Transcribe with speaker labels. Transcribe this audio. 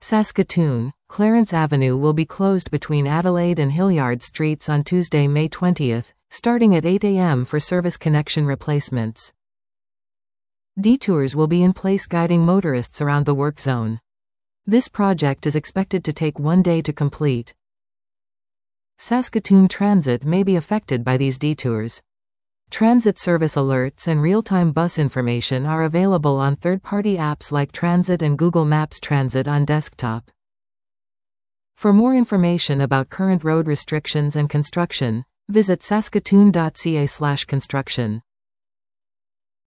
Speaker 1: Saskatoon, Clarence Avenue will be closed between Adelaide and Hilliard Streets on Tuesday, May 20, starting at 8 a.m. for service connection replacements. Detours will be in place guiding motorists around the work zone. This project is expected to take 1 day to complete. Saskatoon Transit may be affected by these detours. Transit service alerts and real-time bus information are available on third-party apps like Transit and Google Maps Transit on desktop. For more information about current road restrictions and construction, visit saskatoon.ca/construction.